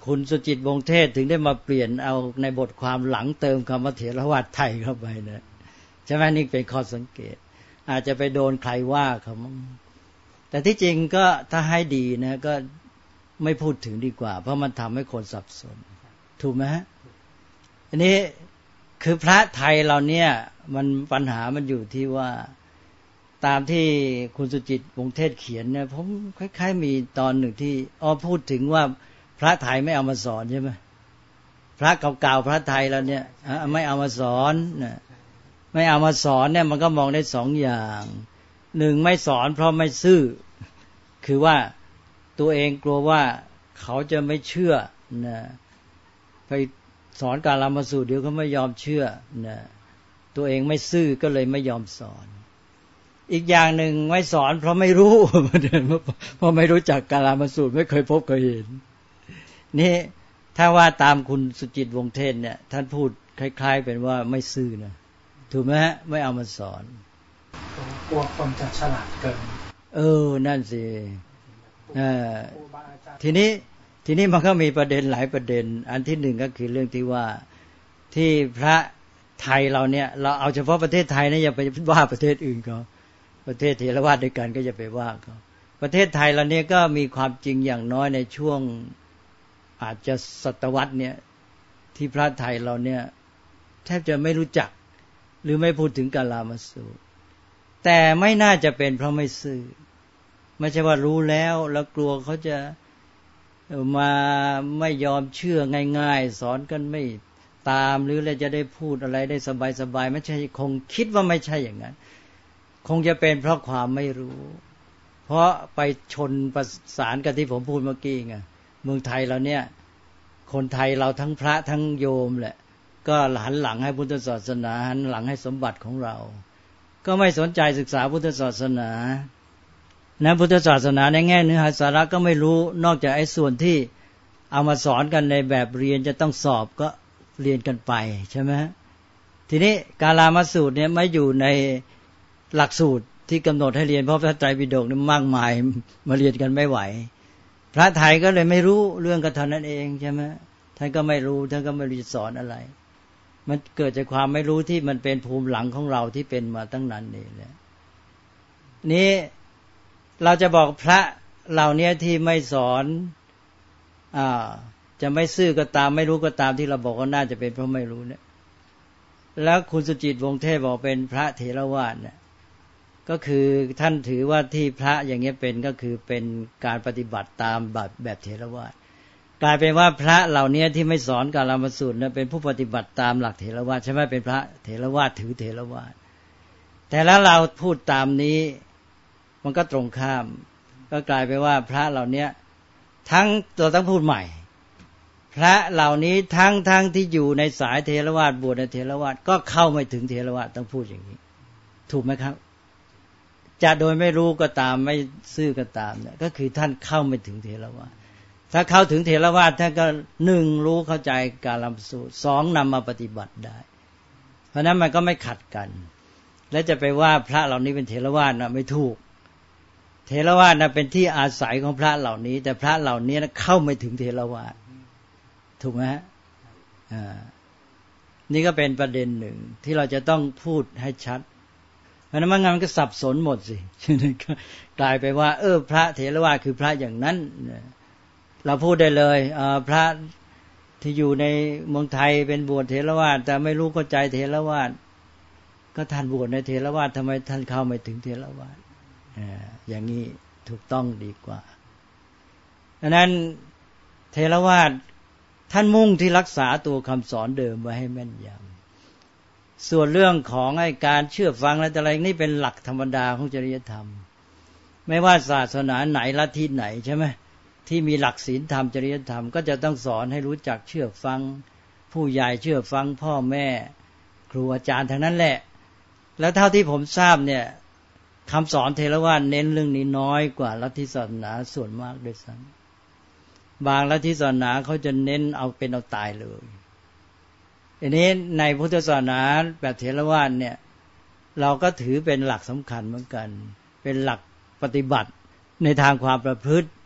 คุณสุจิตวงศ์เทศถึงได้มาเปลี่ยนเอาในบทความหลังเติมคำว่าเถรวาทไทยเข้าไปนะใช่ไหมนี่เป็นข้อสังเกตอาจจะไปโดนใครว่าเขาแต่ที่จริงก็ถ้าให้ดีนะก็ไม่พูดถึงดีกว่าเพราะมันทำให้คนสับสนถูกไหมฮะอันนี้คือพระไทยเราเนี่ยมันปัญหามันอยู่ที่ว่าตามที่คุณสุจิตวงศ์เทศเขียนเนี่ยผมคล้ายๆมีตอนหนึ่งที่อ้อพูดถึงว่าพระไทยไม่เอามาสอนใช่ไหมพระเก่าๆพระไทยเราเนี่ยไม่เอามาสอนนะไม่เอามาสอนเนี่ยมันก็มองได้สองอย่างหนึ่งไม่สอนเพราะไม่ซื่อคือว่าตัวเองกลัวว่าเขาจะไม่เชื่อนะไปสอนกาลามสูตรเดี๋ยวเขาไม่ยอมเชื่อนะตัวเองไม่ซื่อก็เลยไม่ยอมสอนอีกอย่างหนึ่งไม่สอนเพราะไม่รู้เพราะไม่รู้จักกาลามสูตรไม่เคยพบเคยเห็นนี่ถ้าว่าตามคุณสุจิตวงศ์เทศเนี่ยท่านพูดคล้ายๆเป็นว่าไม่ซื่อนะถูกไหมฮะไม่เอามาสอนกลัวคนจะฉลาดเกินเออนั่นสิเออทีนี้ทีนี้มันก็มีประเด็นหลายประเด็นอันที่หนึ่งก็คือเรื่องที่ว่าที่พระไทยเราเนี่ยเราเอาเฉพาะประเทศไทยนะอย่าไปว่าประเทศอื่นเขาประเทศเถรวาทด้วยกันก็อย่าไปว่าเขาประเทศไทยเราเนี่ยก็มีความจริงอย่างน้อยในช่วงอาจจะศตวรรษเนี่ยที่พระไทยเราเนี่ยแทบจะไม่รู้จักหรือไม่พูดถึงกาลามสูตรแต่ไม่น่าจะเป็นเพราะไม่ซื่อไม่ใช่ว่ารู้แล้วแล้วกลัวเขาจะมาไม่ยอมเชื่อง่ายๆสอนกันไม่ตามหรืออะไรจะได้พูดอะไรได้สบายๆไม่ใช่คงคิดว่าไม่ใช่อย่างนั้นคงจะเป็นเพราะความไม่รู้เพราะไปชนประสานกันที่ผมพูดเมื่อกี้ไงเมืองไทยเราเนี่ยคนไทยเราทั้งพระทั้งโยมแหละก็หันหลังให้พุทธศาสนาหันหลังให้สมบัติของเราก็ไม่สนใจศึกษาพุทธศาสนานะพุทธศาสนาในแง่เนื้อหาสาระก็ไม่รู้นอกจากไอ้ส่วนที่เอามาสอนกันในแบบเรียนจะต้องสอบก็เรียนกันไปใช่ไหมทีนี้กาลามสูตรเนี่ยไม่อยู่ในหลักสูตรที่กำหนดให้เรียนเพราะพระไตรปิฎกนี่มากมายมาเรียนกันไม่ไหวพระไทยก็เลยไม่รู้เรื่องกันเท่านั้นเองใช่ไหมท่านก็ไม่รู้ท่านก็ไม่รู้จะสอนอะไรมันเกิดจากความไม่รู้ที่มันเป็นภูมิหลังของเราที่เป็นมาตั้งนานนี่แหละนี้เราจะบอกพระเหล่านี้ที่ไม่สอนอ่าจะไม่ซื่อก็ตามไม่รู้ก็ตามที่เราบอกว่าน่าจะเป็นเพราะไม่รู้เนี่ยแล้วคุณสุจิตวงศ์เทศบอกเป็นพระเถรวาทเนี่ยก็คือท่านถือว่าที่พระอย่างเงี้ยเป็นก็คือเป็นการปฏิบัติตามแบบแบบเถรวาทกลายเป็นว่าพระเหล่านี้ที่ไม่สอนกาลามสูตรเนี่ยเป็นผู้ปฏิบัติตามหลักเถรวาทใช่ไหมเป็นพระเถรวาทถือเถรวาทแต่แล้วเราพูดตามนี้มันก็ตรงข้ามก็กลายไปว่าพระเหล่านี้ทั้งเราต้องพูดใหม่พระเหล่านี้ทั้งทั้งที่อยู่ในสายเถรวาทบวชในเถรวาทก็เข้าไม่ถึงเถรวาทต้องพูดอย่างนี้ถูกไหมครับจะโดยไม่รู้ก็ตามไม่ซื่อก็ตามเนี่ยก็คือท่านเข้าไม่ถึงเถรวาทถ้าเข้าถึงเถรวาทท่านก็หนึ่งรู้เข้าใจกาลามสูตรสองนำมาปฏิบัติได้เพราะนั้นมันก็ไม่ขัดกันและจะไปว่าพระเหล่านี้เป็นเถรวาทนะไม่ถูกเถรวาทนะเป็นที่อาศัยของพระเหล่านี้แต่พระเหล่านี้นะเข้าไม่ถึงเถรวาทถูกไหมฮะอ่านี่ก็เป็นประเด็นหนึ่งที่เราจะต้องพูดให้ชัดเพราะนั้นมันก็สับสนหมดสิกลายไปว่าเออพระเถรวาทคือพระอย่างนั้นเราพูดได้เลยพระที่อยู่ในเมืองไทยเป็นบวชเถรวาทแต่ไม่รู้เข้าใจเถรวาทก็ท่านบวชในเถรวาททำไมท่านเข้าไม่ถึงเถรวาทอย่างนี้ถูกต้องดีกว่าดังนั้นเถรวาทท่านมุ่งที่รักษาตัวคำสอนเดิมไว้ให้แม่นยำส่วนเรื่องของไอ้การเชื่อฟังอะไรนี่เป็นหลักธรรมดาของจริยธรรมไม่ว่าศาสนาไหนลัทธิไหนใช่ไหมที่มีหลักศีลธรรมจริยธรรมก็จะต้องสอนให้รู้จักเชื่อฟังผู้ใหญ่เชื่อฟังพ่อแม่ครูอาจารย์ทั้งนั้นแหละแล้วเท่าที่ผมทราบเนี่ยคำสอนเถรวาทเน้นเรื่องนี้น้อยกว่าลัทธิศาสนาส่วนมากด้วยซ้ำบางลัทธิศาสนาเขาจะเน้นเอาเป็นเอาตายเลยอันนี้ในพุทธศาสนาแบบเถรวาทเนี่ยเราก็ถือเป็นหลักสำคัญเหมือนกันเป็นหลักปฏิบัติในทางความประพฤติ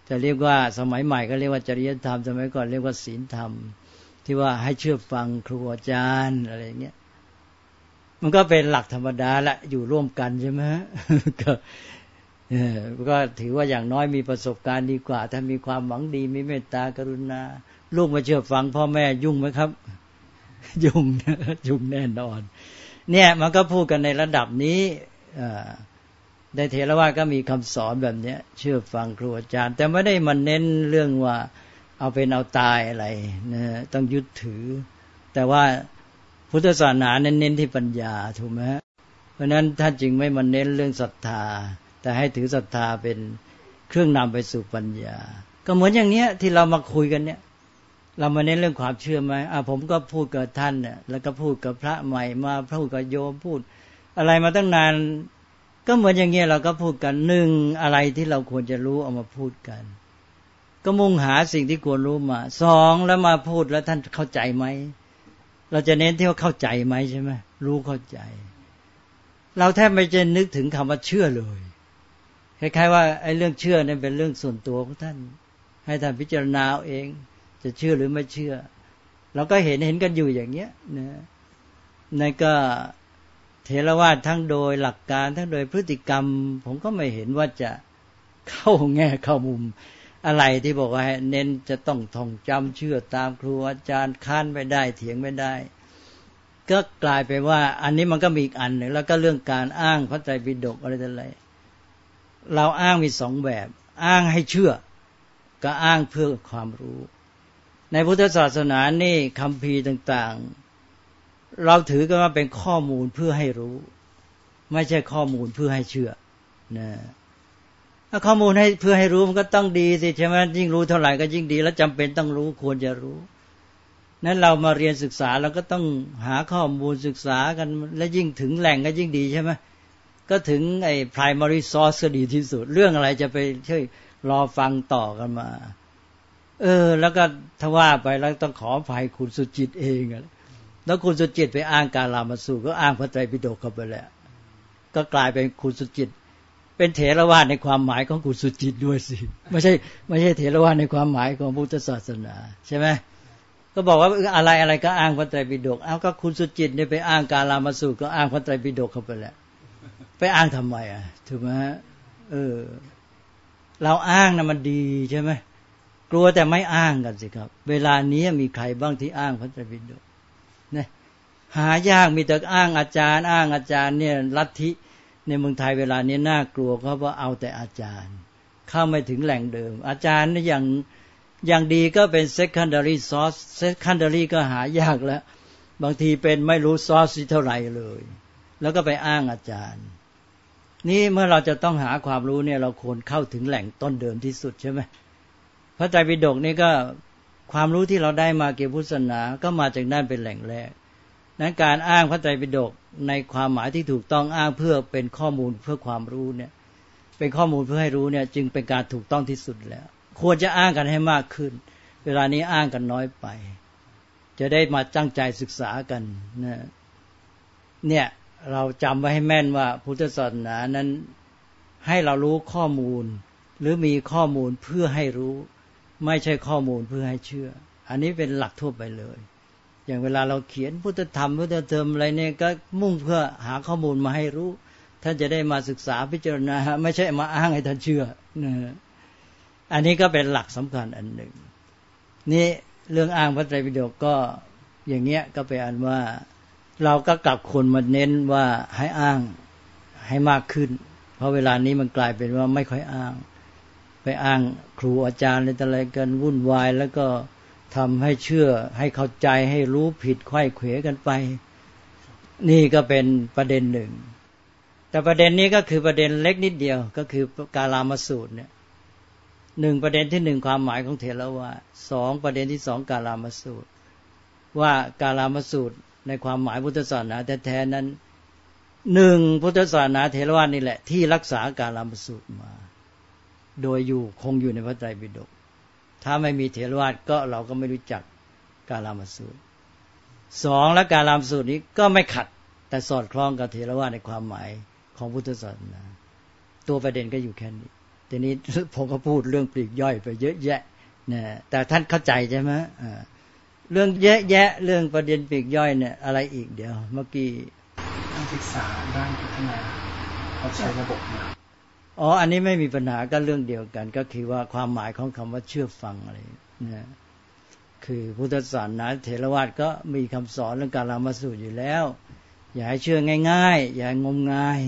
จะเรียกว่าสมัยใหม่ก็เรียกว่าจริยธรรมสมัยก่อนเรียกว่าศีลธรรมที่ว่าให้เชื่อฟังครูอาจารย์อะไรอย่างเงี้ยมันก็เป็นหลักธรรมดาละอยู่ร่วมกันใช่ไหมก็เออก็ถือว่าอย่างน้อยมีประสบการณ์ดีกว่าถ้ามีความหวังดีมีเมตตากรุณาลูกมาเชื่อฟังพ่อแม่ยุ่งไหมครับยุ่งยุ่งแน่นอนเนี่ยมันก็พูดกันในระดับนี้ในเถรวาทก็มีคำสอนแบบนี้เชื่อฟังครูอาจารย์แต่ไม่ได้มันเน้นเรื่องว่าเอาเป็นเอาตายอะไรนะต้องยึดถือแต่ว่าพุทธศาสนาเน้นที่ปัญญาถูกไหมเพราะนั้นท่านจึงไม่มาเน้นเรื่องศรัทธาแต่ให้ถือศรัทธาเป็นเครื่องนำไปสู่ปัญญาก็เหมือนอย่างเนี้ยที่เรามาคุยกันเนี่ยเรามาเน้นเรื่องความเชื่อไหมอ่ะผมก็พูดกับท่านเนี่ยแล้วก็พูดกับพระใหม่มาพูดกับโยมพูดอะไรมาตั้งนานก็เหมือนอย่างเงี้ยเราก็พูดกันหนึ่งอะไรที่เราควรจะรู้เอามาพูดกันก็มุ่งหาสิ่งที่ควรรู้มาสองแล้วมาพูดแล้วท่านเข้าใจไหมเราจะเน้นที่ว่าเข้าใจไหมใช่ไหมรู้เข้าใจเราแทบไม่จะนึกถึงคำว่าเชื่อเลยคล้ายๆว่าไอ้เรื่องเชื่อเนี่ยเป็นเรื่องส่วนตัวของท่านให้ท่านพิจารณาเอาเองจะเชื่อหรือไม่เชื่อเราก็เห็นเห็นกันอยู่อย่างเงี้ยนะนั่นก็เถรวาททั้งโดยหลักการทั้งโดยพฤติกรรมผมก็ไม่เห็นว่าจะเข้าแง่เข้ามุมอะไรที่บอกว่าเน้นจะต้องท่องจำเชื่อตามครูอาจารย์ค้านไม่ได้เถียงไม่ได้ก็กลายไปว่าอันนี้มันก็มีอีกอันหนึ่งแล้วก็เรื่องการอ้างพระไตรปิฎกอะไรต่ออะไรเราอ้างมีสองแบบอ้างให้เชื่อก็อ้างเพื่อความรู้ในพุทธศาสนานี่คัมภีร์ต่างๆเราถือกันว่าเป็นข้อมูลเพื่อให้รู้ไม่ใช่ข้อมูลเพื่อให้เชื่อนะถ้าข้อมูลให้เพื่อให้รู้มันก็ต้องดีสิใช่ไหมยิ่งรู้เท่าไหร่ก็ยิ่งดีแล้วจำเป็นต้องรู้ควรจะรู้นั้นเรามาเรียนศึกษาเราก็ต้องหาข้อมูลศึกษากันและยิ่งถึงแหล่งก็ยิ่งดีใช่ไหมก็ถึงไอ้ primary source ก็ดีที่สุดเรื่องอะไรจะไปช่วยรอฟังต่อกันมาเออแล้วก็ถ้าว่าไปแล้วต้องขออภัยคุณสุจิตเองแล้วคุณสุจิตไปอ้างกาลามสูตรก็อ้างพระไตรปิฎกเข้าไปแล้วก็กลายเป็นคุณสุจิตเป็นเถรวาทในความหมายของคุณสุจิตด้วยสิไม่ใช่ไม่ใช่เถรวาทในความหมายของพุทธศาสนาใช่ไหมก็บอกว่าอะไรอะไรก็อ้างพระไตรปิฎกเอาก็คุณสุจิตเนี่ยไปอ้างกาลามสูตรก็อ้างพระไตรปิฎกเข้าไปแล้วไปอ้างทำไมอ่ะถูกไหมเออเราอ้างนะมันดีใช่ไหมกลัวแต่ไม่อ้างกันสิครับเวลานี้มีใครบ้างที่อ้างพระไตรปิฎกเนี่ยหายากมีแต่อ้างอาจารย์อ้างอาจารย์เนี่ยลัทธิในเมืองไทยเวลานี้น่ากลัวเพราะว่าเอาแต่อาจารย์เข้าไม่ถึงแหล่งเดิมอาจารย์เนี่ยอย่างอย่างดีก็เป็น secondary source secondary ก็หายากแล้วบางทีเป็นไม่รู้ source เท่าไหร่เลยแล้วก็ไปอ้างอาจารย์นี่เมื่อเราจะต้องหาความรู้เนี่ยเราควรเข้าถึงแหล่งต้นเดิมที่สุดใช่ไหมพระไตรปิฎกนี่ก็ความรู้ที่เราได้มาเกี่ยวกับพุทธศาสนาก็มาจากนั่นเป็นแหล่งแรกนั้นการอ้างพระไตรปิฎกในความหมายที่ถูกต้องอ้างเพื่อเป็นข้อมูลเพื่อความรู้เนี่ยเป็นข้อมูลเพื่อให้รู้เนี่ยจึงเป็นการถูกต้องที่สุดแล้วควรจะอ้างกันให้มากขึ้นเวลานี้อ้างกันน้อยไปจะได้มาตั้งใจศึกษากันนะเนี่ยเราจำไว้ให้แม่นว่าพุทธศาสนานั้นให้เรารู้ข้อมูลหรือมีข้อมูลเพื่อให้รู้ไม่ใช่ข้อมูลเพื่อให้เชื่ออันนี้เป็นหลักทั่วไปเลยอย่างเวลาเราเขียนพุทธธรรมพุทธธรรมอะไรเนี่ยก็มุ่งเพื่อหาข้อมูลมาให้รู้ท่านจะได้มาศึกษาพิจารณาไม่ใช่มาอ้างให้ท่านเชื่อนะอันนี้ก็เป็นหลักสำคัญอันหนึ่งนี่เรื่องอ้างพระไตรปิฎกก็อย่างเงี้ยก็เป็นอันว่าเราก็กลับคนมาเน้นว่าให้อ้างให้มากขึ้นเพราะเวลานี้มันกลายเป็นว่าไม่ค่อยอ้างไปอ้างครูอาจารย์อะไรต่ออะไรกันวุ่นวายแล้วก็ทำให้เชื่อให้เข้าใจให้รู้ผิดไขว้เขวกันไปนี่ก็เป็นประเด็นหนึ่งแต่ประเด็นนี้ก็คือประเด็นเล็กนิดเดียวก็คือกาลามสูตรเนี่ยหนึ่งประเด็นที่หนึ่งความหมายของเถรวาทสองประเด็นที่สองกาลามสูตรว่ากาลามสูตรในความหมายพุทธศาสนาแท้ๆนั้นหนึ่งพุทธศาสนาเถรวาทนี่แหละที่รักษากาลามสูตรมาโดยอยู่คงอยู่ในพระไตรปิฎกถ้าไม่มีเถรวาทก็เราก็ไม่รู้จักกาลามสูตรสองและกาลามสูตรนี้ก็ไม่ขัดแต่สอดคล้องกับเถรวาทในความหมายของพุทธศาสนาตัวประเด็นก็อยู่แค่นี้ทีนี้ผมก็พูดเรื่องปลีกย่อยไปเยอะแยะนะแต่ท่านเข้าใจใช่ไหมเรื่องแยะแยะเรื่องประเด็นปลีกย่อยเนี่ยอะไรอีกเดี๋ยวเมื่อกี้การศึกษาด้านพัฒนาเขาใช้ระบบมาอ๋ออันนี้ไม่มีปัญหาก็เรื่องเดียวกันก็คือว่าความหมายของคำว่าเชื่อฟังอะไรนะคือพุทธศาสนาเถรวาทก็มีคำสอนเรื่องการละมาสูตรอยู่แล้วอย่าให้เชื่อง่ายๆอย่างมงาย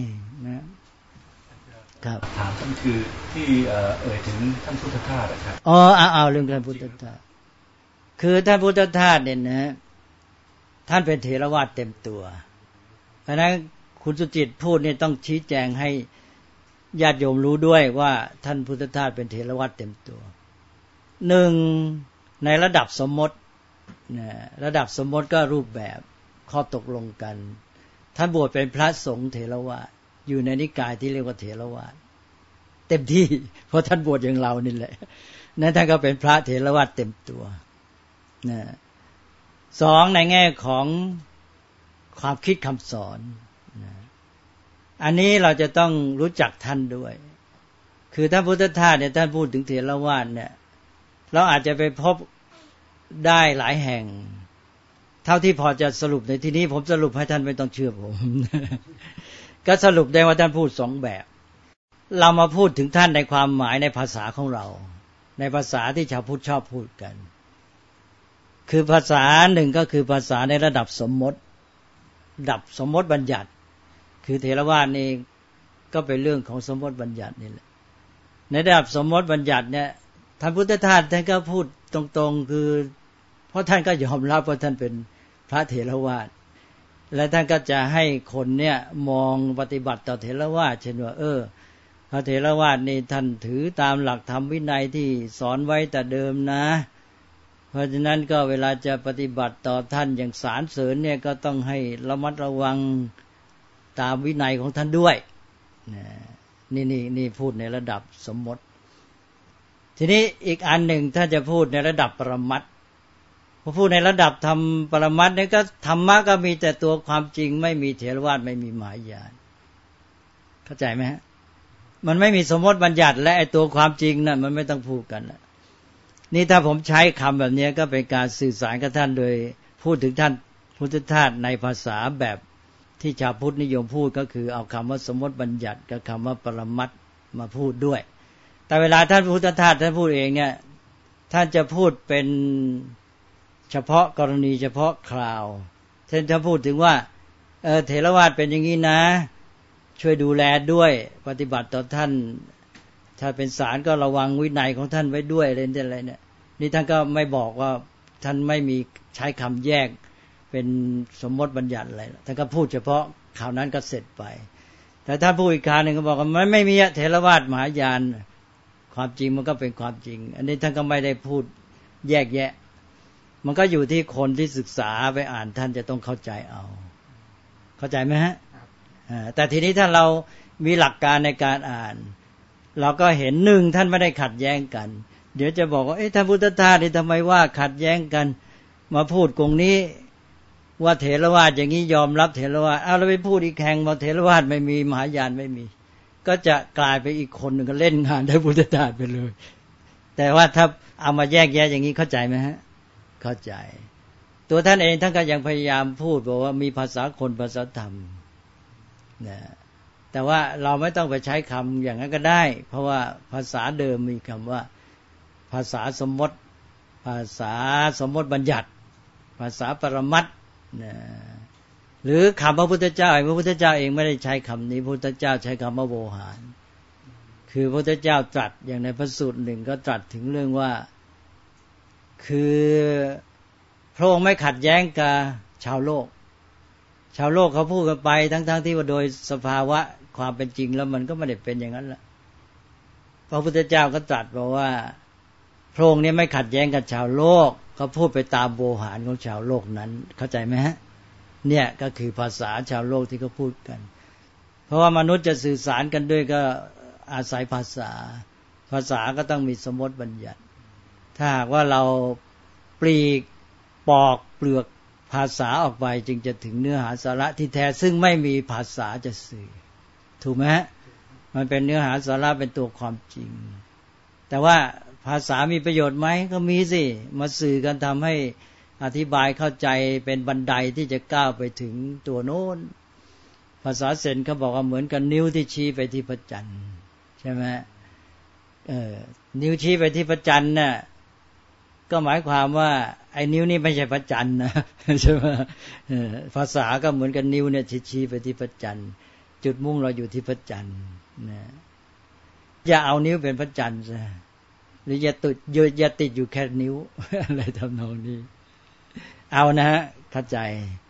นะครับถามท่านคือที่เอ่ยถึงท่านพุทธทาสนะครับอ๋อเอาเรื่องท่านพุทธทาสคือท่านพุทธทาสเนี่ยนะท่านเป็นเถรวาทเต็มตัวเพราะนั้นคุณสุจิตพูดเนี่ยต้องชี้แจงให้ญาติโยมรู้ด้วยว่าท่านพุทธทาสเป็นเถรวาทเต็มตัวหนึ่งในระดับสมมตินะระดับสมมติก็รูปแบบข้อตกลงกันท่านบวชเป็นพระสงฆ์เถรวาทอยู่ในนิกายที่เรียกว่าเถรวาทเต็มที่เพราะท่านบวชอย่างเรานี่แหละนั้นท่านก็เป็นพระเถรวาทเต็มตัวนะสองในแง่ของความคิดคำสอนนะอันนี้เราจะต้องรู้จักท่านด้วยคือท่านพุทธทาสเนี่ยท่านพูดถึงเถรวาทเนี่ยเราอาจจะไปพบได้หลายแห่งเท่าที่พอจะสรุปในที่นี้ผมสรุปให้ท่านไม่ต้องเชื่อผมก็สรุปได้ว่าท่านพูดสองแบบเรามาพูดถึงท่านในความหมายในภาษาของเราในภาษาที่ชาวพุทธชอบพูดกันคือภาษาหนึ่งก็คือภาษาในระดับสมมติระดับสมมติบัญญัติคือเถรวาทนี่ก็เป็นเรื่องของสมมติบัญญัตินี่แหละในระดับสมมติบัญญัติเนี่ยท่านพุทธทาสท่านก็พูดตรงๆคือเพราะท่านก็ยอมรับว่าท่านเป็นพระเถรวาทและท่านก็จะให้คนเนี่ยมองปฏิบัติต่อเถรวาทเช่นว่าเออพระเถรวาทนี่ท่านถือตามหลักธรรมวินัยที่สอนไว้แต่เดิมนะเพราะฉะนั้นก็เวลาจะปฏิบัติต่อท่านอย่างสารเสริญเนี่ยก็ต้องให้ระมัดระวังตามวินัยของท่านด้วยนี่นี่นี่พูดในระดับสมมติทีนี้อีกอันหนึ่งถ้าจะพูดในระดับปรมัตถ์พอพูดในระดับธรรมปรมัตถ์เนี่ยก็ธรรมะก็มีแต่ตัวความจริงไม่มีเถรวาทไม่มีมหายานเข้าใจไหมฮะมันไม่มีสมมติบัญญัติและไอ้ตัวความจริงนั่นมันไม่ต้องพูดกันละนี่ถ้าผมใช้คำแบบนี้ก็เป็นการสื่อสารกับท่านโดยพูดถึงท่านพุทธทาสในภาษาแบบที่ชาวพุทธนิยมพูดก็คือเอาคำว่าสมมติบัญญัติกับคำว่าปรมัตถ์มาพูดด้วยแต่เวลาท่านพุทธทาสท่านพูดเองเนี่ยท่านจะพูดเป็นเฉพาะกรณีเฉพาะคราวท่านจะพูดถึงว่าเออเถรวาทเป็นอย่างนี้นะช่วยดูแลด้วยปฏิบัติต่อท่านถ้าเป็นสารก็ระวังวินัยของท่านไว้ด้วยอะไรนี่อะไรเนี่ยนี่ท่านก็ไม่บอกว่าท่านไม่มีใช้คำแยกเป็นสมมติบัญญัติอะไรท่านก็พูดเฉพาะข่าวนั้นก็เสร็จไปแต่ถ้าพูดอีกคราวนึงก็บอกว่ามันไม่มีเถรวาทมหายานความจริงมันก็เป็นความจริงอันนี้ท่านก็ไม่ได้พูดแยกแยะมันก็อยู่ที่คนที่ศึกษาไปอ่านท่านจะต้องเข้าใจเอาเข้าใจไหมฮะแต่ทีนี้ถ้าเรามีหลักการในการอ่านเราก็เห็นหนึ่งท่านไม่ได้ขัดแย้งกันเดี๋ยวจะบอกว่าเอ๊ะท่านพุทธทาสนี่ทำไมว่าขัดแย้งกันมาพูดตรงนี้ว่าเถรวาทอย่างนี้ยอมรับเถรวาทเอาเราไปพูดอีกแห่งว่าเถรวาทไม่มีมหายานไม่มีก็จะกลายไปอีกคนหนึ่งก็เล่นงานได้พุทธทาสไปเลยแต่ว่าถ้าเอามาแยกแยะอย่างนี้เข้าใจไหมฮะเข้าใจตัวท่านเองท่านก็ยังพยายามพูดบอกว่ามีภาษาคนภาษาธรรมนะแต่ว่าเราไม่ต้องไปใช้คำอย่างนั้นก็ได้เพราะว่าภาษาเดิมมีคำว่าภาษาสมมติภาษาสมมติบัญญัติภาษาปรมัตถ์นะหรือคำพระพุทธเจ้าพระพุทธเจ้าเองไม่ได้ใช้คำนี้พระพุทธเจ้าใช้คำว่าโวหารคือพระพุทธเจ้าตรัสอย่างในพระสูตรหนึ่งก็ตรัสถึงเรื่องว่าคือพระองค์ไม่ขัดแย้งกับชาวโลกชาวโลกเขาพูดกันไปทั้งๆ ท, ที่ว่าโดยสภาวะความเป็นจริงแล้วมันก็ไม่ได้เป็นอย่างนั้นละพระพุทธเจ้าก็ตรัสบอกว่าพระองค์นี้ไม่ขัดแย้งกับชาวโลกเขาพูดไปตามโวหารของชาวโลกนั้นเข้าใจไหมฮะเนี่ยก็คือภาษาชาวโลกที่เขาพูดกันเพราะว่ามนุษย์จะสื่อสารกันด้วยก็อาศัยภาษาภาษาก็ต้องมีสมมติบัญญัติถ้าหากว่าเราปลีกปอกเปลือกภาษาออกไปจึงจะถึงเนื้อหาสาระที่แท้ซึ่งไม่มีภาษาจะสื่อถูกไหมฮะมันเป็นเนื้อหาสาระเป็นตัวความจริงแต่ว่าภาษามีประโยชน์ไหมก็มีสิมาสื่อกันทำให้อธิบายเข้าใจเป็นบันไดที่จะก้าวไปถึงตัวโน้นภาษาเซนเขาบอกว่าเหมือนกับนิ้วที่ชี้ไปที่พระจันทร์ใช่ไหมเออนิ้วชี้ไปที่พระจันทร์น่ะก็หมายความว่าไอ้นิ้วนี่ไม่ใช่พระจันทร์นะใช่ไหมเออภาษาก็เหมือนกับนิ้วเนี่ยชี้ไปที่พระจันทร์จุดมุ่งเราอยู่ที่พระจันทร์นะอย่าเอานิ้วเป็นพระจันทร์ซะหรืออย่าติดอย่าติดอยู่แค่นิ้วอะไรทำนองนี้เอานะฮะเข้าใจ